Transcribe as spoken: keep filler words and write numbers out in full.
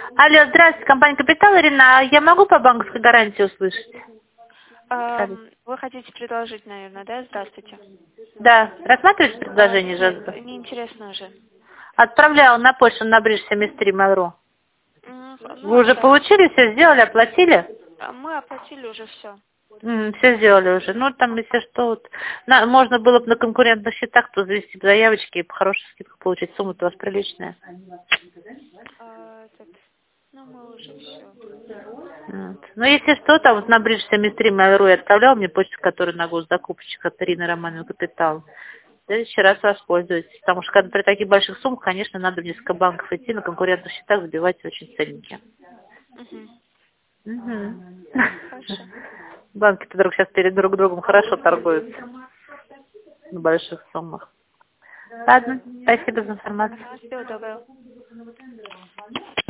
Алло, здравствуйте, компания «Капитал», Ирина. Я могу по банковской гарантии услышать? Эм, вы хотите предложить, наверное, да? Здравствуйте. Да. Рассматриваете А, предложение, нет, Жазда? неинтересно уже. Отправляла на почту на бридж семьдесят три Mail.ru. М, Ну, Вы а уже сейчас получили, все сделали, оплатили? мы оплатили уже все. все сделали уже. Ну, там, если что, вот, на- можно было бы на конкурентных счетах то завести заявочки и по хорошей скидке получить. Сумма-то у вас приличная. А, этот, ну, мы уже все. Вот. Ну, если что, там вот на бридж семьдесят три Mail.ru я отправлял мне почту, которая на госзакупщик от Ирины Романовой «Капитал». В следующий раз воспользуйтесь. Потому что когда при таких больших суммах, конечно, надо в несколько банков идти, на конкурентных счетах забивать очень ценники. Угу. Мгм. Хорошо. Банки-то вдруг сейчас перед друг другом хорошо торгуются на больших суммах. Ладно, спасибо за информацию. Ага, всего доброго.